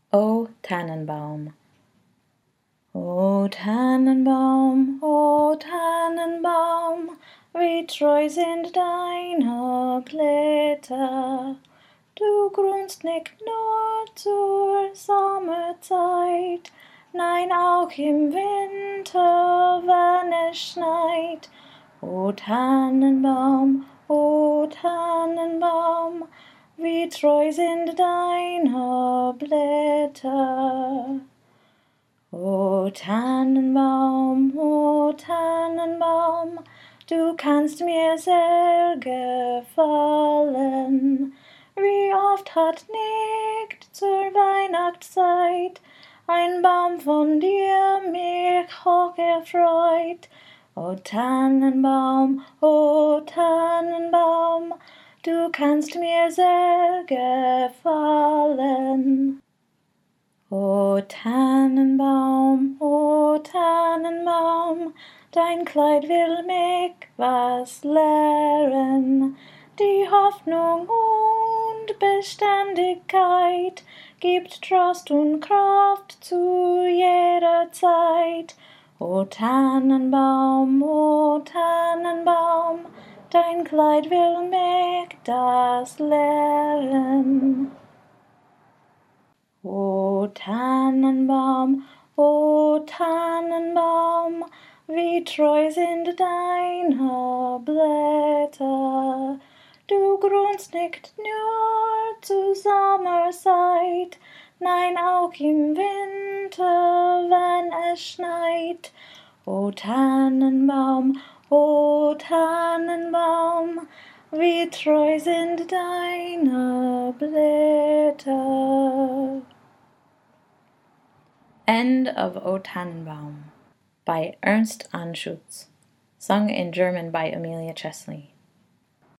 O Tannenbaum. O Tannenbaum, o Tannenbaum, wie treu sind deine Blätter. Du grünst nicht nur zur Sommerzeit, nein auch im Winter, wenn es schneit. O Tannenbaum, wie treu sind deine Blätter. O Tannenbaum, du kannst mir sehr gefallen. Wie oft hat nicht zur Weihnachtszeit ein Baum von dir mich hoch erfreut. O Tannenbaum, du kannst mir sehr gefallen. O Tannenbaum, dein Kleid will mich was lehren. Die Hoffnung und Beständigkeit gibt Trost und Kraft zu jeder Zeit. O Tannenbaum, dein Kleid will mich das lehren. O Tannenbaum, wie treu sind deine Blätter. Du grünst nicht nur zur Sommerzeit, nein auch im Winter, wenn es schneit. O Tannenbaum, wie treu sind deine Blätter. End of O Tannenbaum by Ernst Anschutz, sung in German by Amelia Chesley.